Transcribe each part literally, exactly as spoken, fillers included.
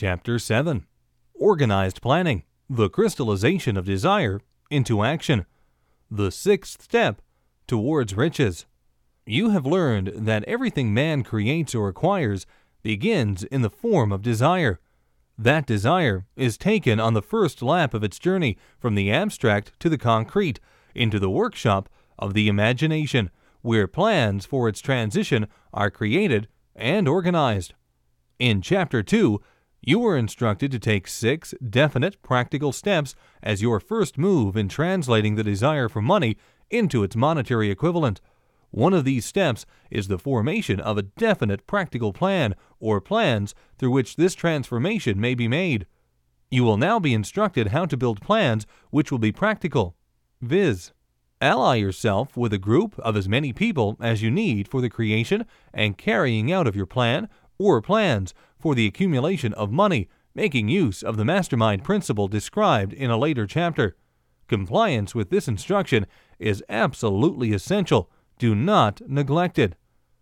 Chapter seven. Organized Planning, the Crystallization of Desire into Action. The sixth step towards riches. You have learned that everything man creates or acquires begins in the form of desire. That desire is taken on the first lap of its journey from the abstract to the concrete, into the workshop of the imagination, where plans for its transition are created and organized. In Chapter two, you were instructed to take six definite practical steps as your first move in translating the desire for money into its monetary equivalent. One of these steps is the formation of a definite practical plan or plans through which this transformation may be made. You will now be instructed how to build plans which will be practical, viz. Ally yourself with a group of as many people as you need for the creation and carrying out of your plan or plans for the accumulation of money, making use of the mastermind principle described in a later chapter. Compliance with this instruction is absolutely essential. Do not neglect it.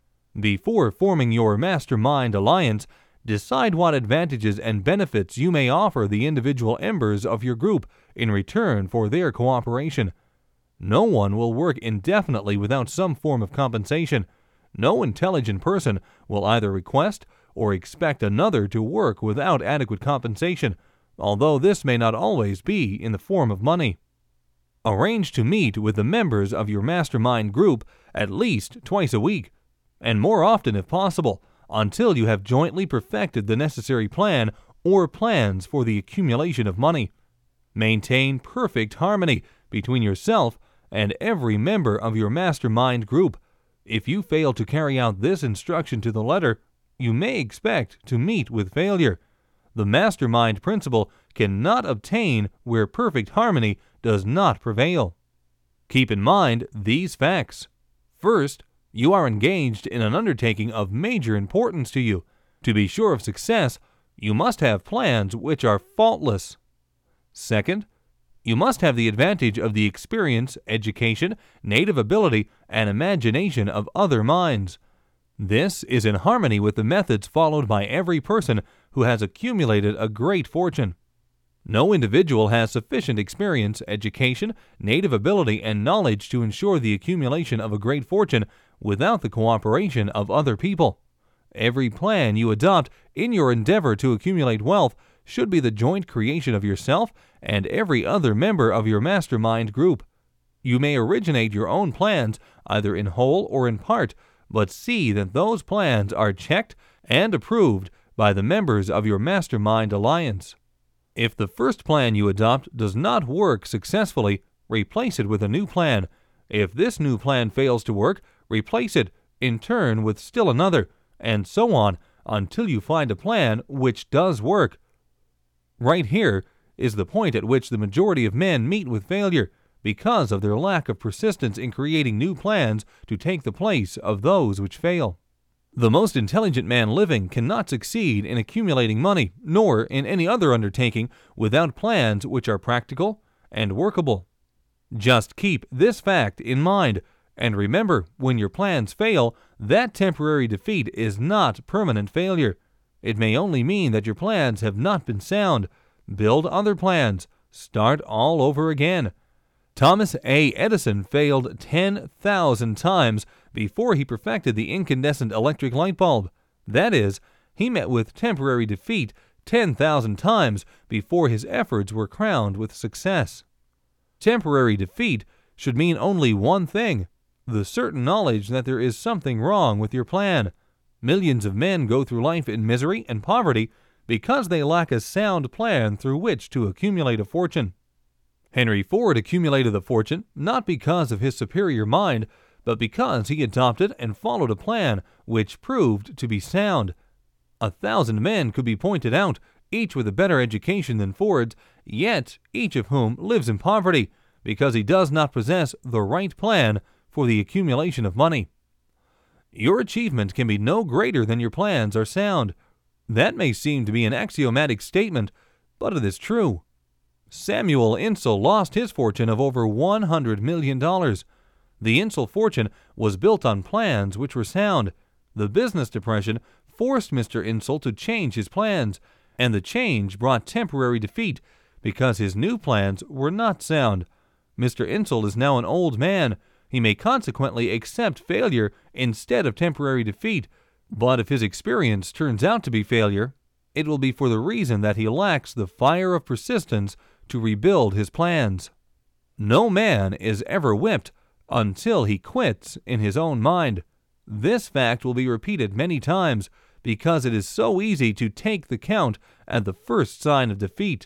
Before forming your mastermind alliance, decide what advantages and benefits you may offer the individual members of your group in return for their cooperation. No one will work indefinitely without some form of compensation. No intelligent person will either request or expect another to work without adequate compensation, although this may not always be in the form of money. Arrange to meet with the members of your mastermind group at least twice a week, and more often if possible, until you have jointly perfected the necessary plan or plans for the accumulation of money. Maintain perfect harmony between yourself and every member of your mastermind group. If you fail to carry out this instruction to the letter, you may expect to meet with failure. The mastermind principle cannot obtain where perfect harmony does not prevail. Keep in mind these facts. First, you are engaged in an undertaking of major importance to you. To be sure of success, you must have plans which are faultless. Second, you must have the advantage of the experience, education, native ability, and imagination of other minds. This is in harmony with the methods followed by every person who has accumulated a great fortune. No individual has sufficient experience, education, native ability, and knowledge to ensure the accumulation of a great fortune without the cooperation of other people. Every plan you adopt in your endeavor to accumulate wealth should be the joint creation of yourself and every other member of your mastermind group. You may originate your own plans either in whole or in part, but see that those plans are checked and approved by the members of your mastermind alliance. If the first plan you adopt does not work successfully, replace it with a new plan. If this new plan fails to work, replace it in turn with still another, and so on until you find a plan which does work. Right here is the point at which the majority of men meet with failure, because of their lack of persistence in creating new plans to take the place of those which fail. The most intelligent man living cannot succeed in accumulating money, nor in any other undertaking, without plans which are practical and workable. Just keep this fact in mind, and remember, when your plans fail, that temporary defeat is not permanent failure. It may only mean that your plans have not been sound. Build other plans. Start all over again. Thomas A. Edison failed ten thousand times before he perfected the incandescent electric light bulb. That is, he met with temporary defeat ten thousand times before his efforts were crowned with success. Temporary defeat should mean only one thing: the certain knowledge that there is something wrong with your plan. Millions of men go through life in misery and poverty because they lack a sound plan through which to accumulate a fortune. Henry Ford accumulated the fortune not because of his superior mind, but because he adopted and followed a plan which proved to be sound. A thousand men could be pointed out, each with a better education than Ford's, yet each of whom lives in poverty, because he does not possess the right plan for the accumulation of money. Your achievement can be no greater than your plans are sound. That may seem to be an axiomatic statement, but it is true. Samuel Insull lost his fortune of over one hundred million dollars. The Insull fortune was built on plans which were sound. The business depression forced Mister Insull to change his plans, and the change brought temporary defeat because his new plans were not sound. Mister Insull is now an old man. He may consequently accept failure instead of temporary defeat, but if his experience turns out to be failure, it will be for the reason that he lacks the fire of persistence to rebuild his plans. No man is ever whipped until he quits in his own mind. This fact will be repeated many times because it is so easy to take the count at the first sign of defeat.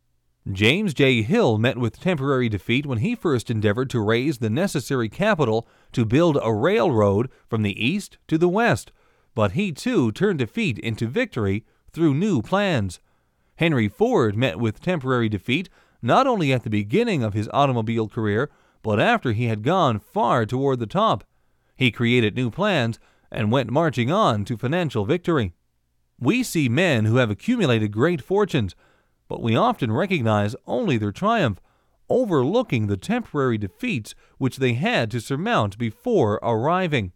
James J. Hill met with temporary defeat when he first endeavored to raise the necessary capital to build a railroad from the east to the west, but he too turned defeat into victory through new plans. Henry Ford met with temporary defeat not only at the beginning of his automobile career, but after he had gone far toward the top. He created new plans and went marching on to financial victory. We see men who have accumulated great fortunes, but we often recognize only their triumph, overlooking the temporary defeats which they had to surmount before arriving.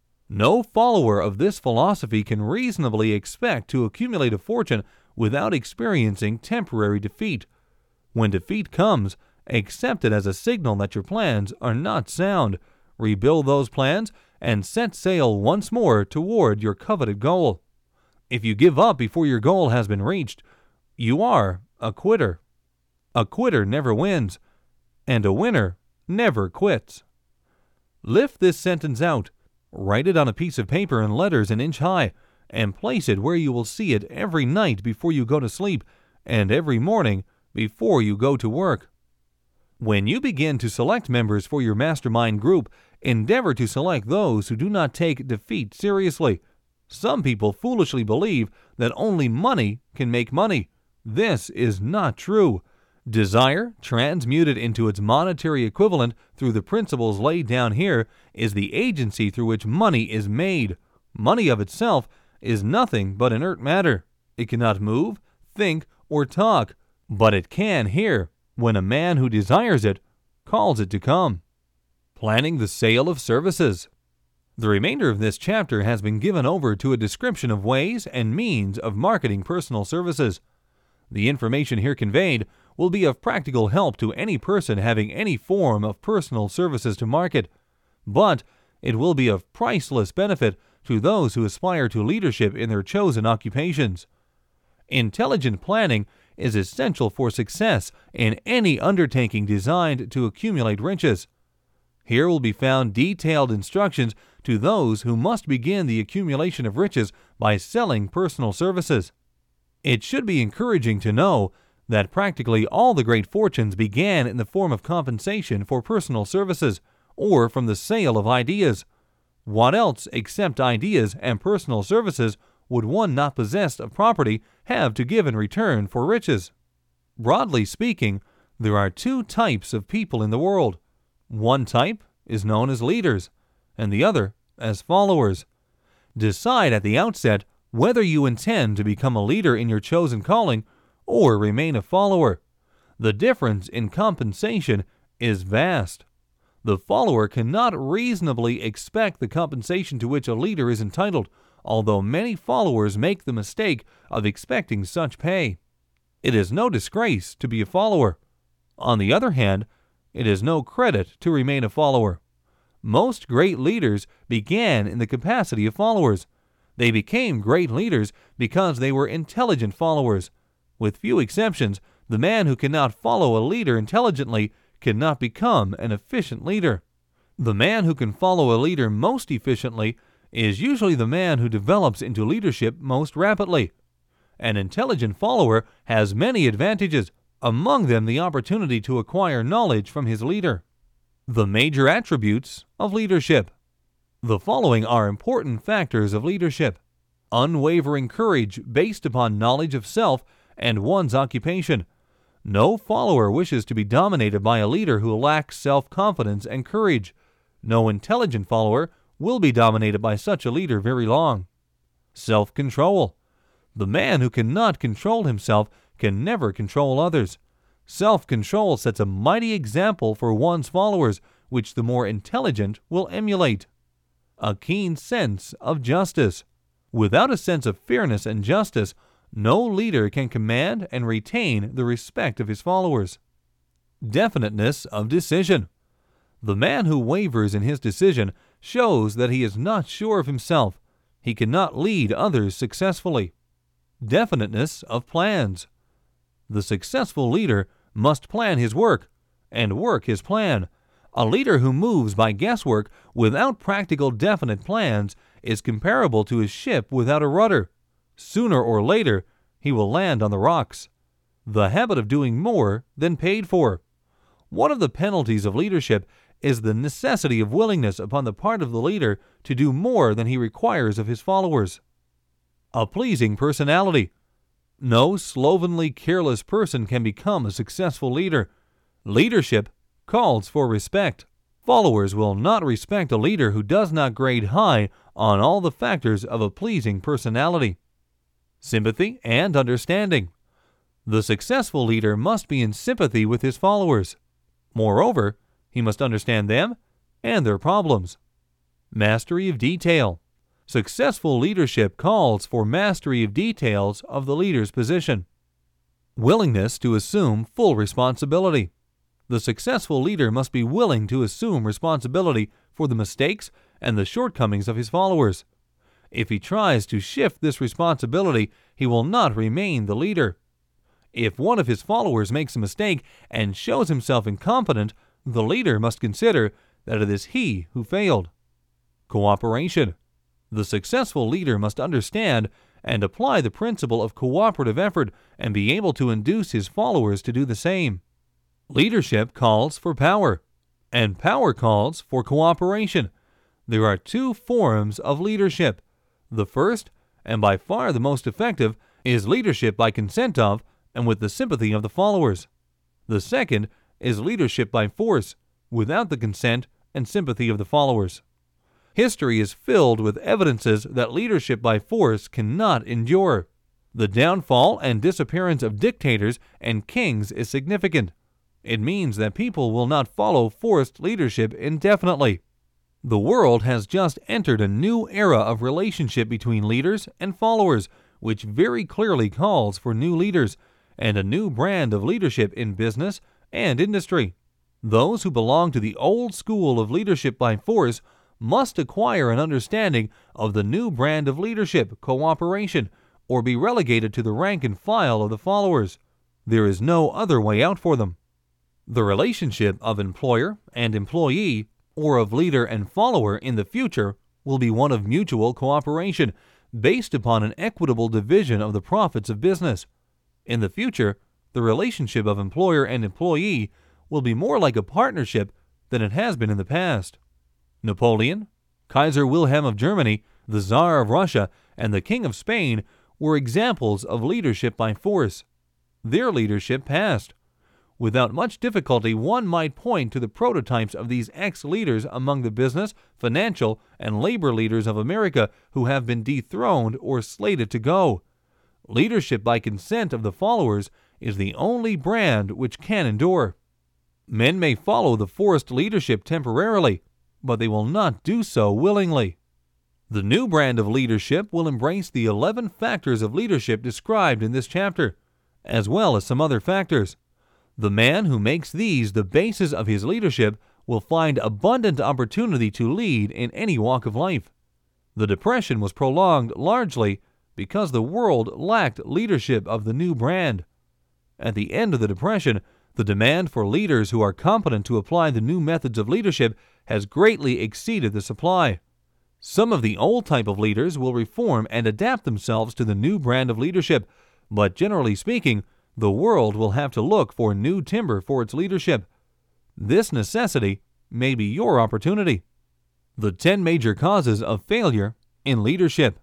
No follower of this philosophy can reasonably expect to accumulate a fortune without experiencing temporary defeat. When defeat comes, accept it as a signal that your plans are not sound. Rebuild those plans and set sail once more toward your coveted goal. If you give up before your goal has been reached, you are a quitter. A quitter never wins, and a winner never quits. Lift this sentence out, write it on a piece of paper in letters an inch high, and place it where you will see it every night before you go to sleep and every morning before you go to work. When you begin to select members for your mastermind group, endeavor to select those who do not take defeat seriously. Some people foolishly believe that only money can make money. This is not true. Desire, transmuted into its monetary equivalent through the principles laid down here, is the agency through which money is made. Money of itself is nothing but inert matter. It cannot move, think, or talk, but it can here, when a man who desires it calls it to come. Planning the sale of services. The remainder of this chapter has been given over to a description of ways and means of marketing personal services. The information here conveyed will be of practical help to any person having any form of personal services to market, but it will be of priceless benefit to those who aspire to leadership in their chosen occupations. Intelligent planning is essential for success in any undertaking designed to accumulate riches. Here will be found detailed instructions to those who must begin the accumulation of riches by selling personal services. It should be encouraging to know that practically all the great fortunes began in the form of compensation for personal services or from the sale of ideas. What else except ideas and personal services would one not possessed of property have to give in return for riches? Broadly speaking, there are two types of people in the world. One type is known as leaders, and the other as followers. Decide at the outset whether you intend to become a leader in your chosen calling or remain a follower. The difference in compensation is vast. The follower cannot reasonably expect the compensation to which a leader is entitled, although many followers make the mistake of expecting such pay. It is no disgrace to be a follower. On the other hand, it is no credit to remain a follower. Most great leaders began in the capacity of followers. They became great leaders because they were intelligent followers. With few exceptions, the man who cannot follow a leader intelligently cannot become an efficient leader. The man who can follow a leader most efficiently is usually the man who develops into leadership most rapidly. An intelligent follower has many advantages, among them the opportunity to acquire knowledge from his leader. The major attributes of leadership. The following are important factors of leadership: unwavering courage based upon knowledge of self and one's occupation. No follower wishes to be dominated by a leader who lacks self-confidence and courage. No intelligent follower will be dominated by such a leader very long. Self-control. The man who cannot control himself can never control others. Self-control sets a mighty example for one's followers, which the more intelligent will emulate. A keen sense of justice. Without a sense of fairness and justice, No leader can command and retain the respect of his followers. Definiteness of decision. The man who wavers in his decision shows that he is not sure of himself. He cannot lead others successfully. Definiteness of plans. The successful leader must plan his work and work his plan. A leader who moves by guesswork without practical definite plans is comparable to a ship without a rudder. Sooner or later, he will land on the rocks. The habit of doing more than paid for. One of the penalties of leadership is the necessity of willingness upon the part of the leader to do more than he requires of his followers. A pleasing personality. No slovenly, careless person can become a successful leader. Leadership calls for respect. Followers will not respect a leader who does not grade high on all the factors of a pleasing personality. Sympathy and understanding. The successful leader must be in sympathy with his followers. Moreover, he must understand them and their problems. Mastery of detail. Successful leadership calls for mastery of details of the leader's position. Willingness to assume full responsibility. The successful leader must be willing to assume responsibility for the mistakes and the shortcomings of his followers. If he tries to shift this responsibility, he will not remain the leader. If one of his followers makes a mistake and shows himself incompetent, the leader must consider that it is he who failed. Cooperation. The successful leader must understand and apply the principle of cooperative effort and be able to induce his followers to do the same. Leadership calls for power, and power calls for cooperation. There are two forms of leadership. The first, and by far the most effective, is leadership by consent of and with the sympathy of the followers. The second is leadership by force, without the consent and sympathy of the followers. History is filled with evidences that leadership by force cannot endure. The downfall and disappearance of dictators and kings is significant. It means that people will not follow forced leadership indefinitely. The world has just entered a new era of relationship between leaders and followers, which very clearly calls for new leaders and a new brand of leadership in business and industry. Those who belong to the old school of leadership by force must acquire an understanding of the new brand of leadership, cooperation, or be relegated to the rank and file of the followers. There is no other way out for them. The relationship of employer and employee, or of leader and follower in the future, will be one of mutual cooperation, based upon an equitable division of the profits of business. In the future, the relationship of employer and employee will be more like a partnership than it has been in the past. Napoleon, Kaiser Wilhelm of Germany, the Tsar of Russia, and the King of Spain were examples of leadership by force. Their leadership passed. Without much difficulty, one might point to the prototypes of these ex-leaders among the business, financial, and labor leaders of America who have been dethroned or slated to go. Leadership by consent of the followers is the only brand which can endure. Men may follow the forced leadership temporarily, but they will not do so willingly. The new brand of leadership will embrace the eleven factors of leadership described in this chapter, as well as some other factors. The man who makes these the basis of his leadership will find abundant opportunity to lead in any walk of life. The Depression was prolonged largely because the world lacked leadership of the new brand. At the end of the Depression, the demand for leaders who are competent to apply the new methods of leadership has greatly exceeded the supply. Some of the old type of leaders will reform and adapt themselves to the new brand of leadership, but generally speaking, the world will have to look for new timber for its leadership. This necessity may be your opportunity. The ten major causes of failure in leadership.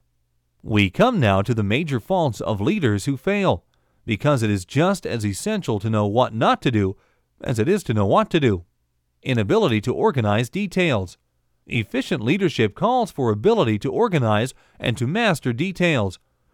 We come now to the major faults of leaders who fail, because it is just as essential to know what not to do as it is to know what to do. Inability to organize details. Efficient leadership calls for ability to organize and to master details.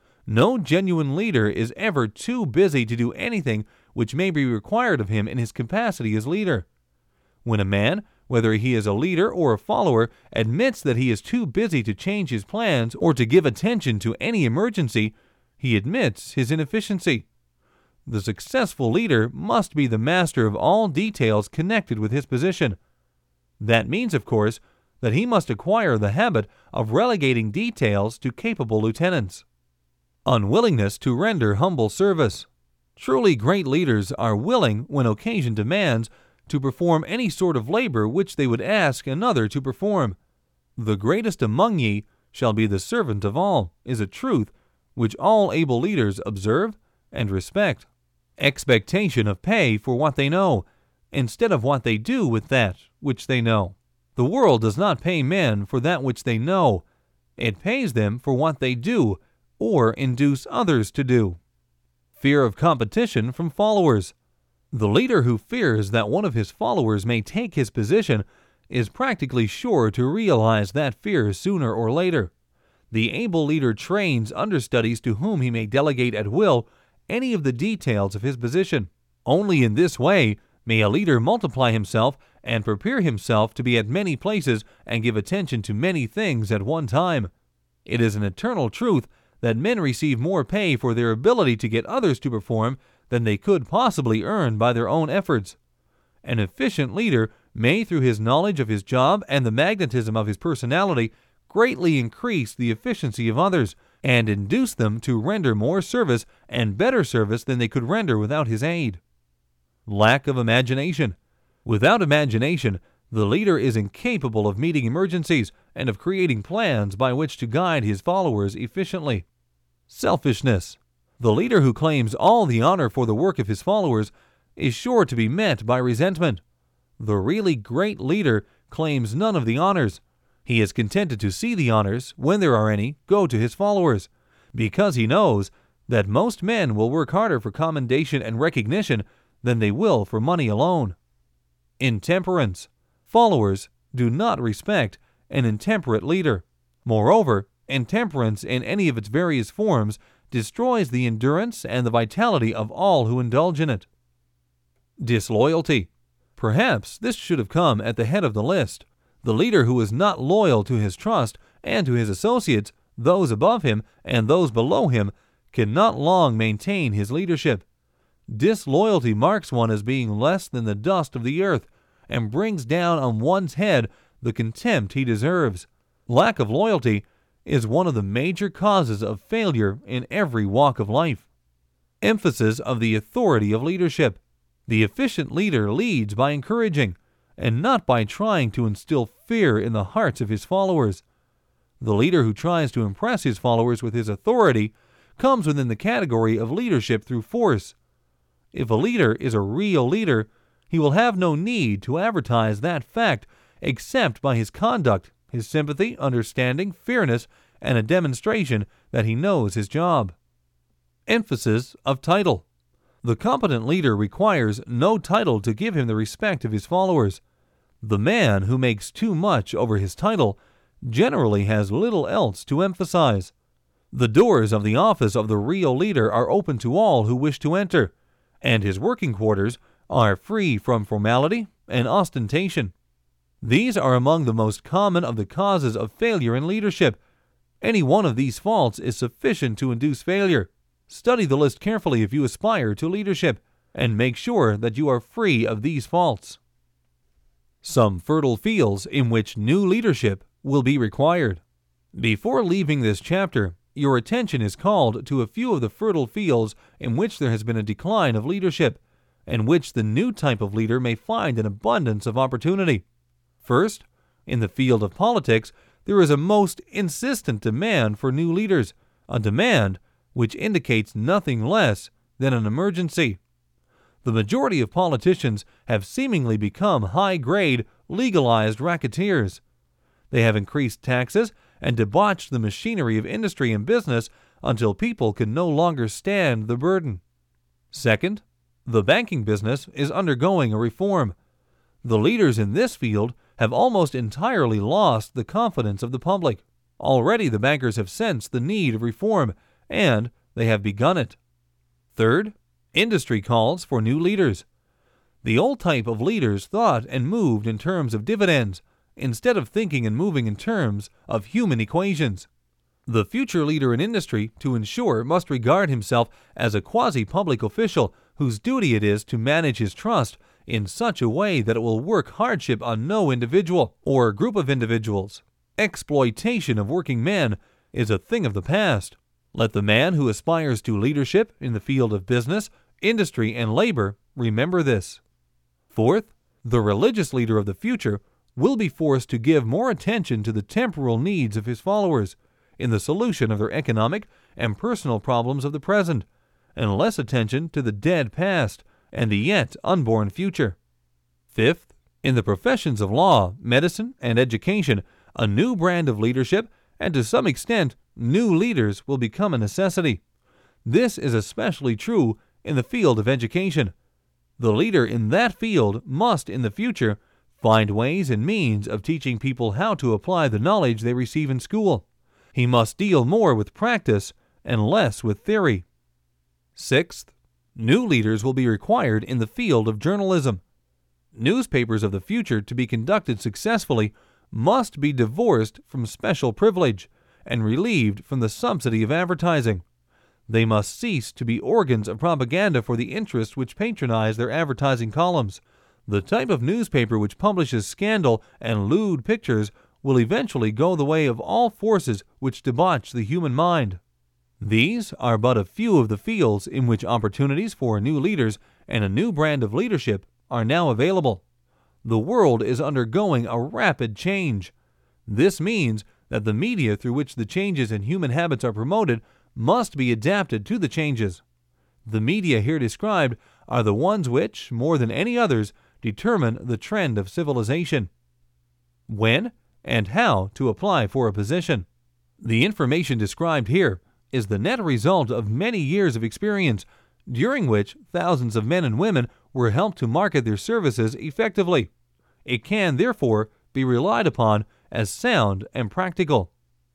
No genuine leader is ever too busy to do anything which may be required of him in his capacity as leader. When a man, whether he is a leader or a follower, admits that he is too busy to change his plans or to give attention to any emergency, he he admits his inefficiency. The successful leader must be the master of all details connected with his position. That means, of course, that he must acquire the habit of relegating details to capable lieutenants. Unwillingness to render humble service. Truly great leaders are willing, when occasion demands, to perform any sort of labor which they would ask another to perform. The greatest among ye shall be the servant of all, is a truth which all able leaders observe and respect. Expectation of pay for what they know, instead of what they do with that which they know. The world does not pay men for that which they know. It pays them for what they do, or induce others to do. Fear of competition from followers. The leader who fears that one of his followers may take his position is practically sure to realize that fear sooner or later. The able leader trains understudies to whom he may delegate at will any of the details of his position. Only in this way may a leader multiply himself and prepare himself to be at many places and give attention to many things at one time. It is an eternal truth that men receive more pay for their ability to get others to perform than they could possibly earn by their own efforts. An efficient leader may, through his knowledge of his job and the magnetism of his personality, greatly increase the efficiency of others and induce them to render more service and better service than they could render without his aid. Lack of imagination. Without imagination, the leader is incapable of meeting emergencies and of creating plans by which to guide his followers efficiently. Selfishness. The leader who claims all the honor for the work of his followers is sure to be met by resentment. The really great leader claims none of the honors. He is contented to see the honors, when there are any, go to his followers, because he knows that most men will work harder for commendation and recognition than they will for money alone. Intemperance. Followers do not respect an intemperate leader. Moreover, intemperance in any of its various forms destroys the endurance and the vitality of all who indulge in it. Disloyalty. Perhaps this should have come at the head of the list. The leader who is not loyal to his trust and to his associates, those above him and those below him, cannot long maintain his leadership. Disloyalty marks one as being less than the dust of the earth, and brings down on one's head the contempt he deserves. Lack of loyalty is one of the major causes of failure in every walk of life. Emphasis of the authority of leadership. The efficient leader leads by encouraging, and not by trying to instill fear in the hearts of his followers. The leader who tries to impress his followers with his authority comes within the category of leadership through force. If a leader is a real leader, he will have no need to advertise that fact except by his conduct, his sympathy, understanding, fairness, and a demonstration that he knows his job. Emphasis of title. The competent leader requires no title to give him the respect of his followers. The man who makes too much over his title generally has little else to emphasize. The doors of the office of the real leader are open to all who wish to enter, and his working quarters are free from formality and ostentation. These are among the most common of the causes of failure in leadership. Any one of these faults is sufficient to induce failure. Study the list carefully if you aspire to leadership, and make sure that you are free of these faults. Some fertile fields in which new leadership will be required. Before leaving this chapter, your attention is called to a few of the fertile fields in which there has been a decline of leadership, and which the new type of leader may find an abundance of opportunity. First, in the field of politics, there is a most insistent demand for new leaders, a demand which indicates nothing less than an emergency. The majority of politicians have seemingly become high-grade, legalized racketeers. They have increased taxes and debauched the machinery of industry and business until people can no longer stand the burden. Second, the banking business is undergoing a reform. The leaders in this field have almost entirely lost the confidence of the public. Already the bankers have sensed the need of reform, and they have begun it. Third, industry calls for new leaders. The old type of leaders thought and moved in terms of dividends, instead of thinking and moving in terms of human equations. The future leader in industry, to ensure, must regard himself as a quasi-public official whose duty it is to manage his trust in such a way that it will work hardship on no individual or group of individuals. Exploitation of working men is a thing of the past. Let the man who aspires to leadership in the field of business, industry, and labor remember this. Fourth, the religious leader of the future will be forced to give more attention to the temporal needs of his followers in the solution of their economic and personal problems of the present, and less attention to the dead past and the yet unborn future. Fifth, in the professions of law, medicine, and education, a new brand of leadership, and to some extent, new leaders will become a necessity. This is especially true in the field of education. The leader in that field must, in the future, find ways and means of teaching people how to apply the knowledge they receive in school. He must deal more with practice and less with theory. Sixth, new leaders will be required in the field of journalism. Newspapers of the future, to be conducted successfully, must be divorced from special privilege and relieved from the subsidy of advertising. They must cease to be organs of propaganda for the interests which patronize their advertising columns. The type of newspaper which publishes scandal and lewd pictures will eventually go the way of all forces which debauch the human mind. These are but a few of the fields in which opportunities for new leaders and a new brand of leadership are now available. The world is undergoing a rapid change. This means that the media through which the changes in human habits are promoted must be adapted to the changes. The media here described are the ones which, more than any others, determine the trend of civilization. When and how to apply for a position. The information described here is the net result of many years of experience, during which thousands of men and women were helped to market their services effectively. It can, therefore, be relied upon as sound and practical.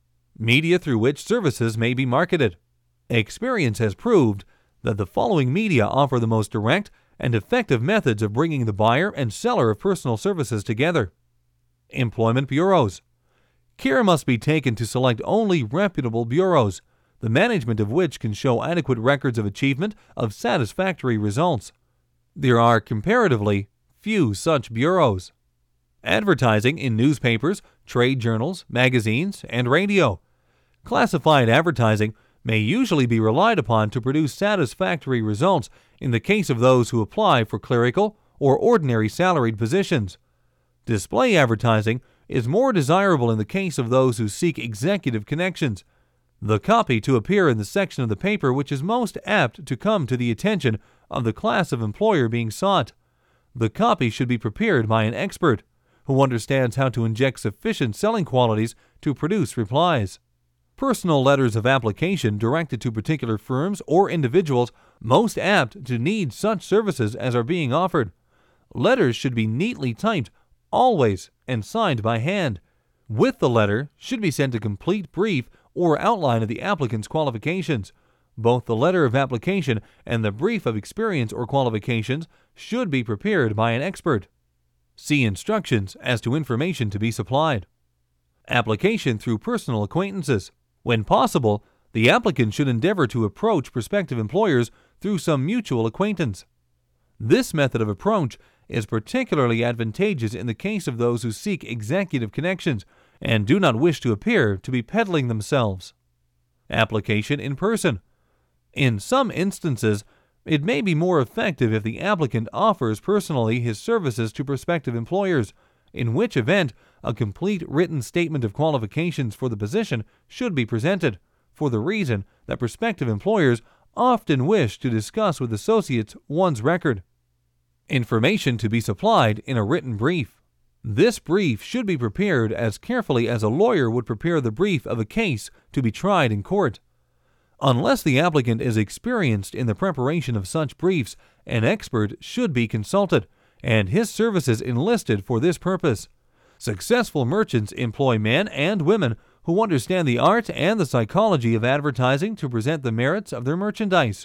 Media through which services may be marketed. Experience has proved that the following media offer the most direct and effective methods of bringing the buyer and seller of personal services together. Employment bureaus. Care must be taken to select only reputable bureaus, the management of which can show adequate records of achievement of satisfactory results. There are comparatively few such bureaus. Advertising in newspapers, trade journals, magazines, and radio. Classified advertising may usually be relied upon to produce satisfactory results in the case of those who apply for clerical or ordinary salaried positions. Display advertising is more desirable in the case of those who seek executive connections. The copy to appear in the section of the paper which is most apt to come to the attention of the class of employer being sought. The copy should be prepared by an expert who understands how to inject sufficient selling qualities to produce replies. Personal letters of application directed to particular firms or individuals most apt to need such services as are being offered. Letters should be neatly typed, always, and signed by hand. With the letter should be sent a complete brief or outline of the applicant's qualifications. Both the letter of application and the brief of experience or qualifications should be prepared by an expert. See instructions as to information to be supplied. Application through personal acquaintances. When possible, the applicant should endeavor to approach prospective employers through some mutual acquaintance. This method of approach is particularly advantageous in the case of those who seek executive connections and do not wish to appear to be peddling themselves. Application in person. In some instances, it may be more effective if the applicant offers personally his services to prospective employers, in which event a complete written statement of qualifications for the position should be presented, for the reason that prospective employers often wish to discuss with associates one's record. Information to be supplied in a written brief. This brief should be prepared as carefully as a lawyer would prepare the brief of a case to be tried in court. Unless the applicant is experienced in the preparation of such briefs, an expert should be consulted, and his services enlisted for this purpose. Successful merchants employ men and women who understand the art and the psychology of advertising to present the merits of their merchandise.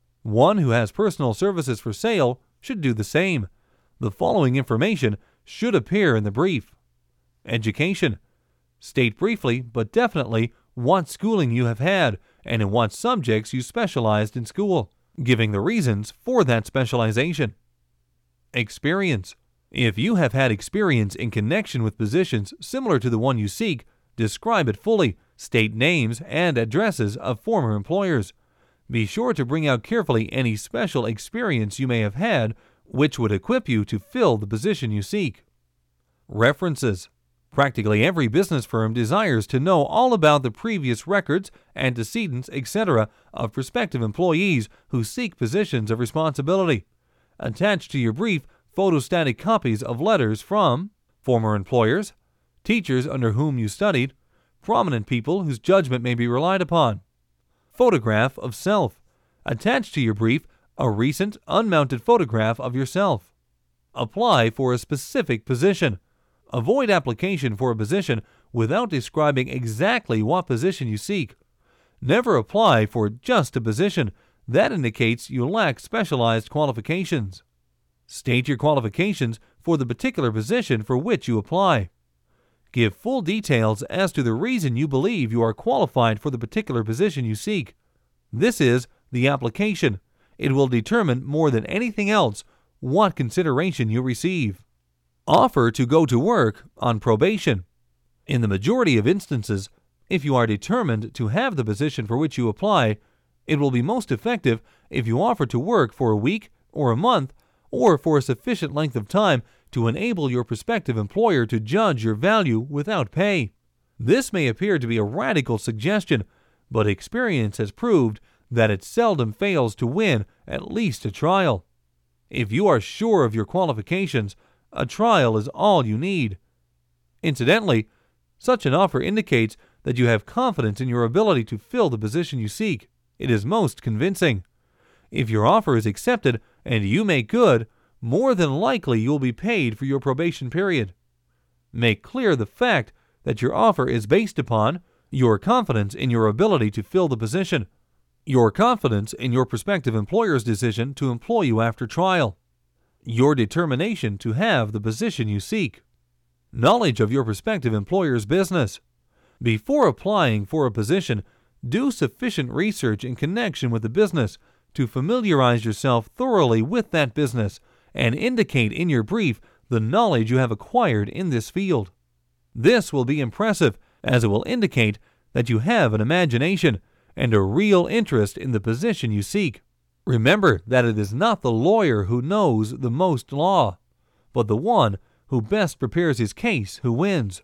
One who has personal services for sale should do the same. The following information should appear in the brief. Education. State briefly but definitely what schooling you have had and in what subjects you specialized in school, giving the reasons for that specialization. Experience. If you have had experience in connection with positions similar to the one you seek, describe it fully, state names and addresses of former employers. Be sure to bring out carefully any special experience you may have had which would equip you to fill the position you seek. References. Practically every business firm desires to know all about the previous records, antecedents, et cetera of prospective employees who seek positions of responsibility. Attach to your brief photostatic copies of letters from former employers, teachers under whom you studied, prominent people whose judgment may be relied upon. Photograph of self. Attach to your brief a recent, unmounted photograph of yourself. Apply for a specific position. Avoid application for a position without describing exactly what position you seek. Never apply for just a position. That indicates you lack specialized qualifications. State your qualifications for the particular position for which you apply. Give full details as to the reason you believe you are qualified for the particular position you seek. This is the application. It will determine more than anything else what consideration you receive. Offer to go to work on probation. In the majority of instances, if you are determined to have the position for which you apply, it will be most effective if you offer to work for a week or a month or for a sufficient length of time to enable your prospective employer to judge your value without pay. This may appear to be a radical suggestion, but experience has proved that it seldom fails to win at least a trial. If you are sure of your qualifications, a trial is all you need. Incidentally, such an offer indicates that you have confidence in your ability to fill the position you seek. It is most convincing. If your offer is accepted and you make good, more than likely you will be paid for your probation period. Make clear the fact that your offer is based upon your confidence in your ability to fill the position, your confidence in your prospective employer's decision to employ you after trial, your determination to have the position you seek, knowledge of your prospective employer's business. Before applying for a position, do sufficient research in connection with the business to familiarize yourself thoroughly with that business and indicate in your brief the knowledge you have acquired in this field. This will be impressive, as it will indicate that you have an imagination and a real interest in the position you seek. Remember that it is not the lawyer who knows the most law, but the one who best prepares his case who wins.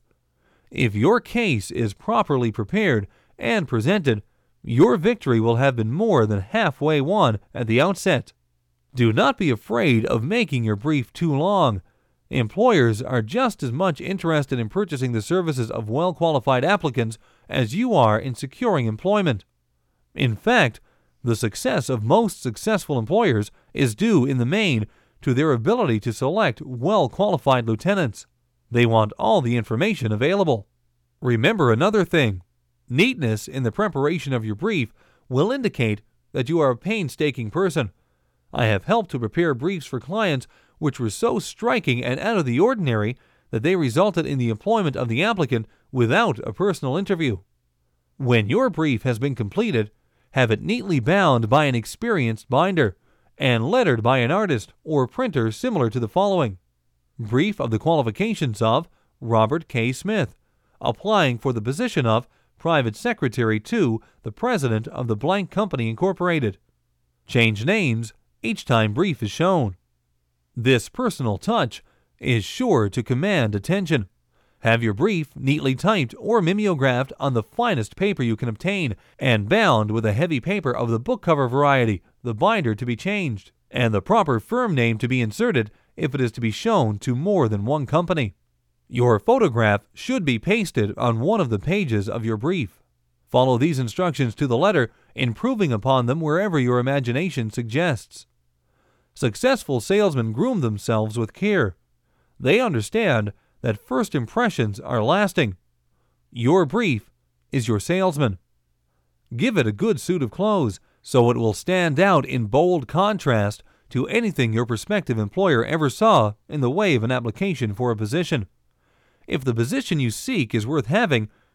If your case is properly prepared and presented, your victory will have been more than halfway won at the outset. Do not be afraid of making your brief too long. Employers are just as much interested in purchasing the services of well-qualified applicants as you are in securing employment. In fact, the success of most successful employers is due in the main to their ability to select well-qualified lieutenants. They want all the information available. Remember another thing. Neatness in the preparation of your brief will indicate that you are a painstaking person. I have helped to prepare briefs for clients which were so striking and out of the ordinary that they resulted in the employment of the applicant without a personal interview. When your brief has been completed, have it neatly bound by an experienced binder and lettered by an artist or printer similar to the following. Brief of the qualifications of Robert K. Smith, applying for the position of Private Secretary to the President of the Blank Company Incorporated. Change names each time brief is shown. This personal touch is sure to command attention. Have your brief neatly typed or mimeographed on the finest paper you can obtain and bound with a heavy paper of the book cover variety, the binder to be changed, and the proper firm name to be inserted if it is to be shown to more than one company. Your photograph should be pasted on one of the pages of your brief. Follow these instructions to the letter, improving upon them wherever your imagination suggests. Successful salesmen groom themselves with care. They understand that first impressions are lasting. Your brief is your salesman. Give it a good suit of clothes so it will stand out in bold contrast to anything your prospective employer ever saw in the way of an application for a position. If the position you seek is worth having,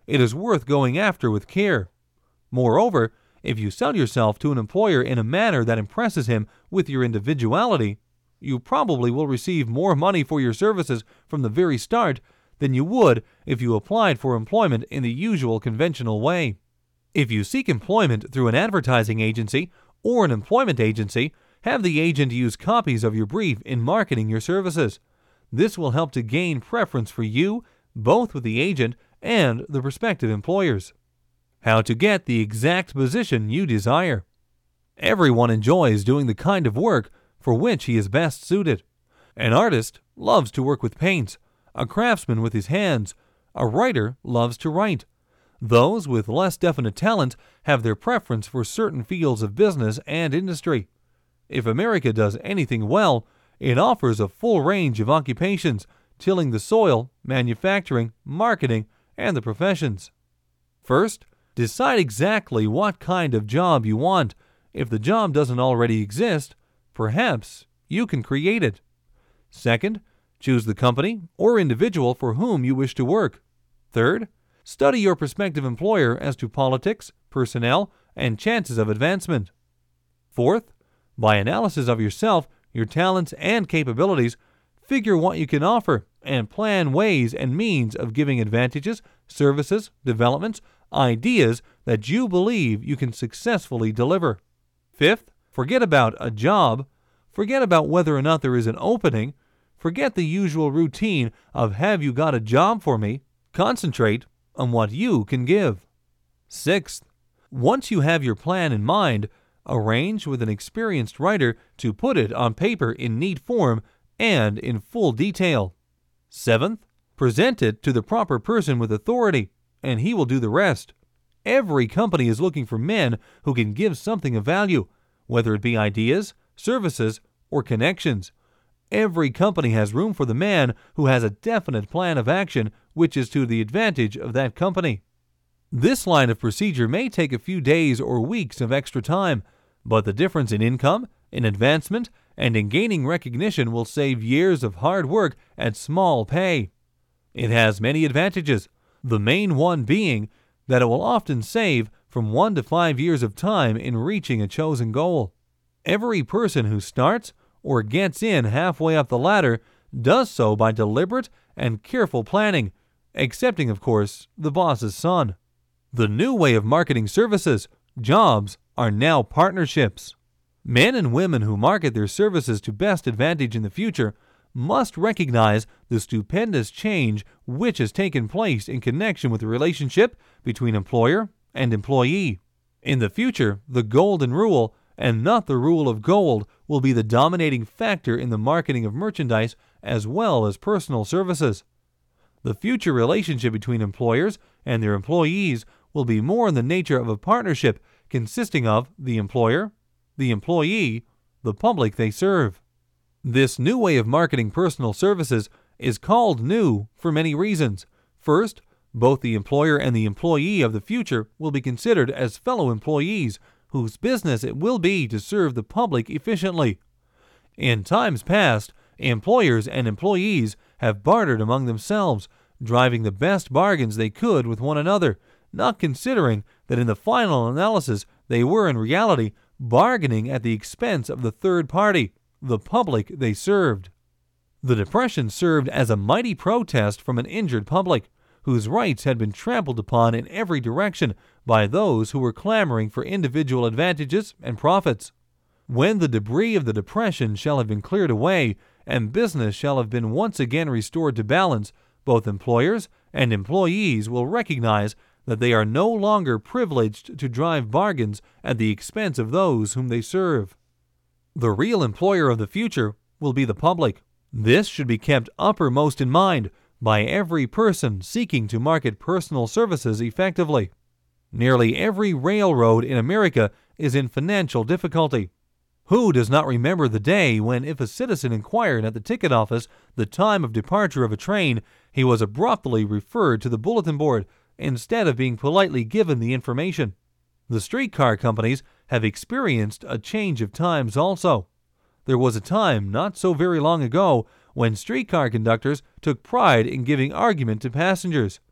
it is worth going after with care. Moreover, if you sell yourself to an employer in a manner that impresses him with your individuality, you probably will receive more money for your services from the very start than you would if you applied for employment in the usual conventional way. If you seek employment through an advertising agency or an employment agency, have the agent use copies of your brief in marketing your services. This will help to gain preference for you, both with the agent and the prospective employers. How to get the exact position you desire. Everyone enjoys doing the kind of work for which he is best suited. An artist loves to work with paints, a craftsman with his hands, a writer loves to write. Those with less definite talent have their preference for certain fields of business and industry. If America does anything well, it offers a full range of occupations, tilling the soil, manufacturing, marketing, and the professions. First, decide exactly what kind of job you want. If the job doesn't already exist, perhaps you can create it. Second, choose the company or individual for whom you wish to work. Third, study your prospective employer as to politics, personnel, and chances of advancement. Fourth, by analysis of yourself, your talents, and capabilities, figure what you can offer and plan ways and means of giving advantages, services, developments, ideas that you believe you can successfully deliver. Fifth, forget about a job. Forget about whether or not there is an opening. Forget the usual routine of "have you got a job for me?" Concentrate on what you can give. Sixth, once you have your plan in mind, arrange with an experienced writer to put it on paper in neat form and in full detail. Seventh, present it to the proper person with authority, and he will do the rest. Every company is looking for men who can give something of value, whether it be ideas, services, or connections. Every company has room for the man who has a definite plan of action which is to the advantage of that company. This line of procedure may take a few days or weeks of extra time, but the difference in income, in advancement, and in gaining recognition will save years of hard work at small pay. It has many advantages, the main one being that it will often save from one to five years of time in reaching a chosen goal. Every person who starts or gets in halfway up the ladder does so by deliberate and careful planning, excepting, of course, the boss's son. The new way of marketing services, jobs, are now partnerships. Men and women who market their services to best advantage in the future must recognize the stupendous change which has taken place in connection with the relationship between employer and employee. In the future, the golden rule, and not the rule of gold, will be the dominating factor in the marketing of merchandise as well as personal services. The future relationship between employers and their employees will be more in the nature of a partnership consisting of the employer, the employee, the public they serve. This new way of marketing personal services is called new for many reasons. First, both the employer and the employee of the future will be considered as fellow employees whose business it will be to serve the public efficiently. In times past, employers and employees have bartered among themselves, driving the best bargains they could with one another, not considering that in the final analysis they were in reality bargaining at the expense of the third party, the public they served. The Depression served as a mighty protest from an injured public, whose rights had been trampled upon in every direction by those who were clamoring for individual advantages and profits. When the debris of the Depression shall have been cleared away, and business shall have been once again restored to balance, both employers and employees will recognize that they are no longer privileged to drive bargains at the expense of those whom they serve. The real employer of the future will be the public. This should be kept uppermost in mind by every person seeking to market personal services effectively. Nearly every railroad in America is in financial difficulty. Who does not remember the day when, if a citizen inquired at the ticket office the time of departure of a train, he was abruptly referred to the bulletin board instead of being politely given the information? The streetcar companies have experienced a change of times also. There was a time not so very long ago when streetcar conductors took pride in giving argument to passengers.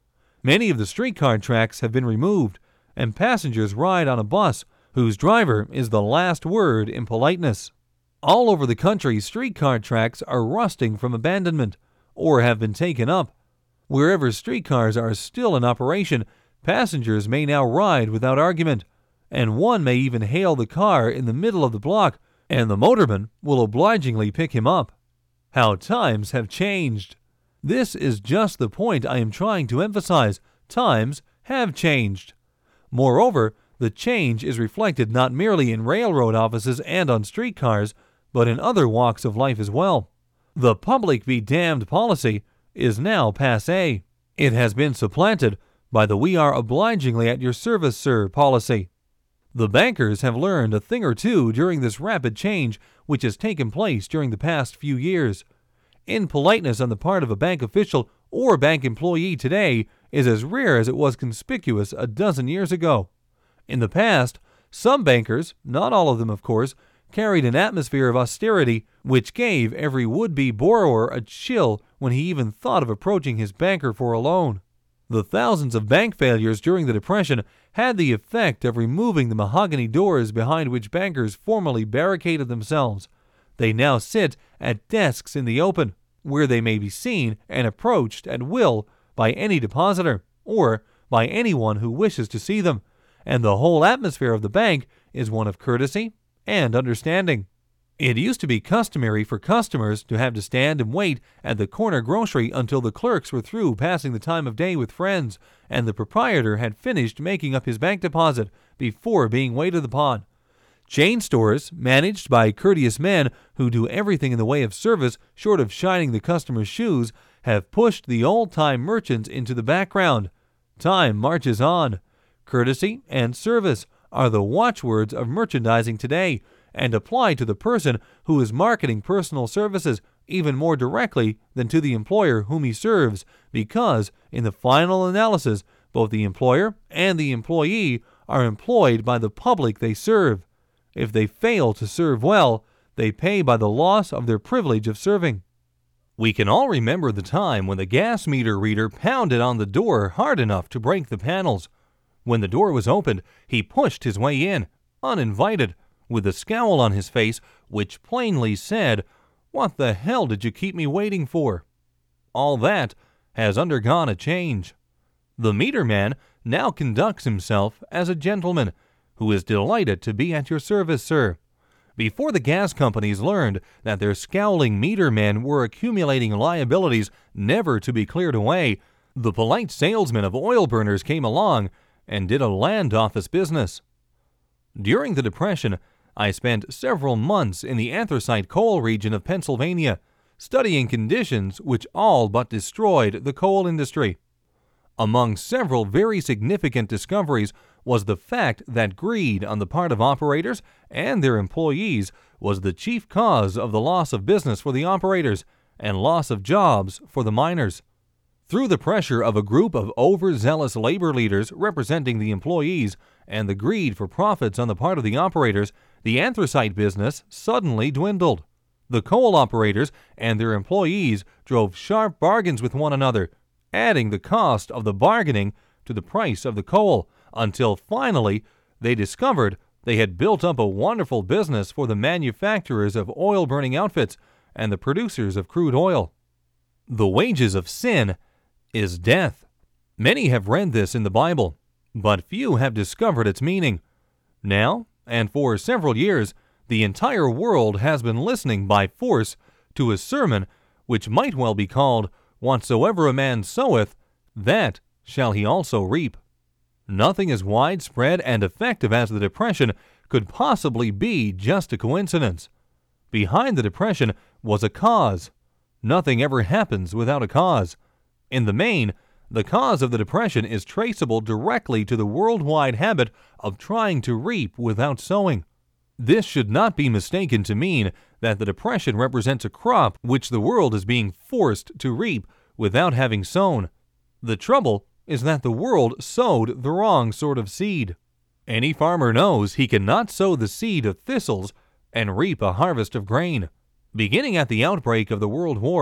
Many of the streetcar tracks have been removed, and passengers ride on a bus whose driver is the last word in politeness. All over the country, streetcar tracks are rusting from abandonment or have been taken up. Wherever streetcars are still in operation, passengers may now ride without argument, and one may even hail the car in the middle of the block, and the motorman will obligingly pick him up. How times have changed! This is just the point I am trying to emphasize. Times have changed. Moreover, the change is reflected not merely in railroad offices and on streetcars, but in other walks of life as well. The public be damned policy is now passé. It has been supplanted by the we are obligingly at your service, sir, policy. The bankers have learned a thing or two during this rapid change which has taken place during the past few years. Impoliteness on the part of a bank official or bank employee today is as rare as it was conspicuous a dozen years ago. In the past, some bankers, not all of them of course, carried an atmosphere of austerity which gave every would-be borrower a chill when he even thought of approaching his banker for a loan. The thousands of bank failures during the Depression had the effect of removing the mahogany doors behind which bankers formerly barricaded themselves. They now sit at desks in the open, where they may be seen and approached at will by any depositor or by anyone who wishes to see them, and the whole atmosphere of the bank is one of courtesy and understanding. It used to be customary for customers to have to stand and wait at the corner grocery until the clerks were through passing the time of day with friends, and the proprietor had finished making up his bank deposit before being waited upon. Chain stores, managed by courteous men who do everything in the way of service short of shining the customer's shoes, have pushed the old-time merchants into the background. Time marches on. Courtesy and service are the watchwords of merchandising today, and apply to the person who is marketing personal services even more directly than to the employer whom he serves, because, in the final analysis, both the employer and the employee are employed by the public they serve. If they fail to serve well, they pay by the loss of their privilege of serving. We can all remember the time when the gas meter reader pounded on the door hard enough to break the panels. When the door was opened, he pushed his way in, uninvited, with a scowl on his face which plainly said, "What the hell did you keep me waiting for?" All that has undergone a change. The meter man now conducts himself as a gentleman, who is delighted to be at your service, sir. Before the gas companies learned that their scowling meter men were accumulating liabilities never to be cleared away, the polite salesmen of oil burners came along and did a land office business. During the Depression, I spent several months in the anthracite coal region of Pennsylvania, studying conditions which all but destroyed the coal industry. Among several very significant discoveries was the fact that greed on the part of operators and their employees was the chief cause of the loss of business for the operators and loss of jobs for the miners. Through the pressure of a group of overzealous labor leaders representing the employees and the greed for profits on the part of the operators, the anthracite business suddenly dwindled. The coal operators and their employees drove sharp bargains with one another, adding the cost of the bargaining to the price of the coal, until finally they discovered they had built up a wonderful business for the manufacturers of oil-burning outfits and the producers of crude oil. The wages of sin is death. Many have read this in the Bible, but few have discovered its meaning. Now, and for several years, the entire world has been listening by force to a sermon which might well be called, "Whatsoever a man soweth, that shall he also reap." Nothing as widespread and effective as the Depression could possibly be just a coincidence. Behind the Depression was a cause. Nothing ever happens without a cause. In the main, the cause of the Depression is traceable directly to the worldwide habit of trying to reap without sowing. This should not be mistaken to mean that the Depression represents a crop which the world is being forced to reap without having sown. The trouble is that the world sowed the wrong sort of seed. Any farmer knows he cannot sow the seed of thistles and reap a harvest of grain. Beginning at the outbreak of the World War,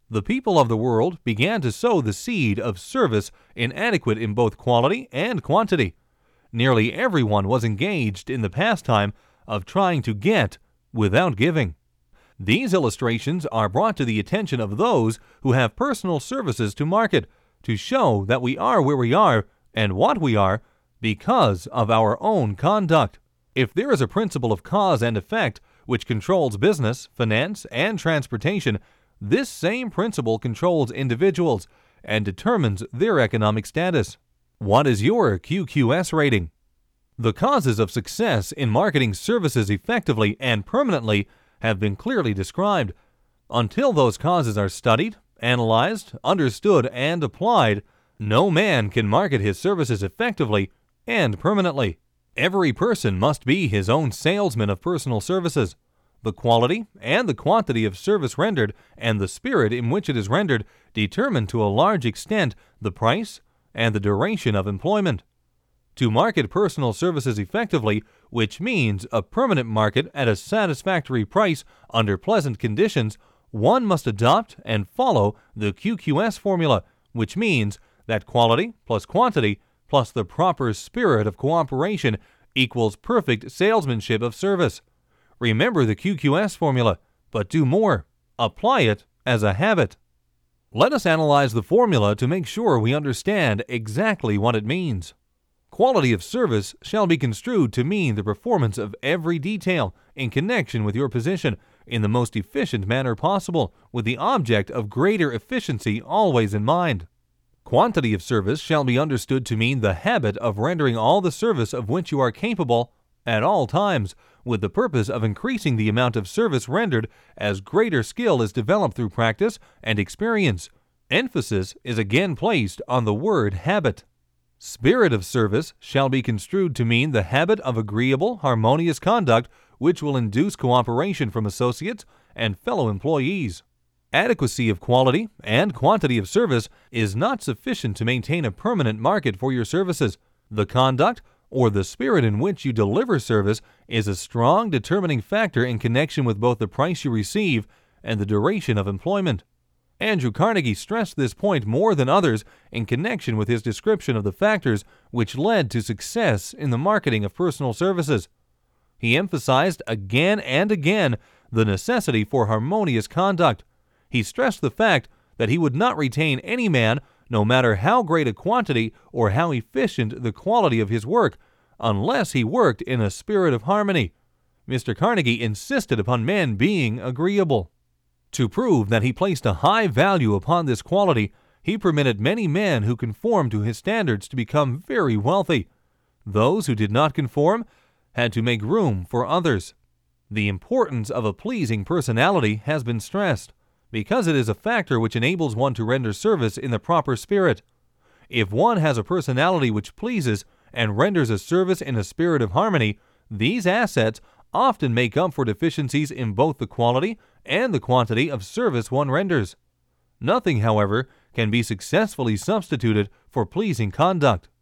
The people of the world began to sow the seed of service inadequate in both quality and quantity. Nearly everyone was engaged in the pastime of trying to get without giving. These illustrations are brought to the attention of those who have personal services to market to show that we are where we are and what we are because of our own conduct. If there is a principle of cause and effect which controls business, finance, and transportation, this same principle controls individuals and determines their economic status. What is your Q Q S rating? The causes of success in marketing services effectively and permanently have been clearly described. Until those causes are studied, analyzed, understood, and applied, no man can market his services effectively and permanently. Every person must be his own salesman of personal services. The quality and the quantity of service rendered and the spirit in which it is rendered determine to a large extent the price and the duration of employment. To market personal services effectively, which means a permanent market at a satisfactory price under pleasant conditions, one must adopt and follow the Q Q S formula, which means that quality plus quantity plus the proper spirit of cooperation equals perfect salesmanship of service. Remember the Q Q S formula, but do more. Apply it as a habit. Let us analyze the formula to make sure we understand exactly what it means. Quality of service shall be construed to mean the performance of every detail in connection with your position in the most efficient manner possible, with the object of greater efficiency always in mind. Quantity of service shall be understood to mean the habit of rendering all the service of which you are capable at all times, with the purpose of increasing the amount of service rendered as greater skill is developed through practice and experience. Emphasis is again placed on the word habit. Spirit of service shall be construed to mean the habit of agreeable, harmonious conduct which will induce cooperation from associates and fellow employees. Adequacy of quality and quantity of service is not sufficient to maintain a permanent market for your services. The conduct or the spirit in which you deliver service is a strong determining factor in connection with both the price you receive and the duration of employment. Andrew Carnegie stressed this point more than others in connection with his description of the factors which led to success in the marketing of personal services. He emphasized again and again the necessity for harmonious conduct. He stressed the fact that he would not retain any man, no matter how great a quantity or how efficient the quality of his work, unless he worked in a spirit of harmony. Mister Carnegie insisted upon men being agreeable. To prove that he placed a high value upon this quality, he permitted many men who conformed to his standards to become very wealthy. Those who did not conform had to make room for others. The importance of a pleasing personality has been stressed, because it is a factor which enables one to render service in the proper spirit. If one has a personality which pleases and renders a service in a spirit of harmony, these assets often make up for deficiencies in both the quality and the quantity of service one renders. Nothing, however, can be successfully substituted for pleasing conduct.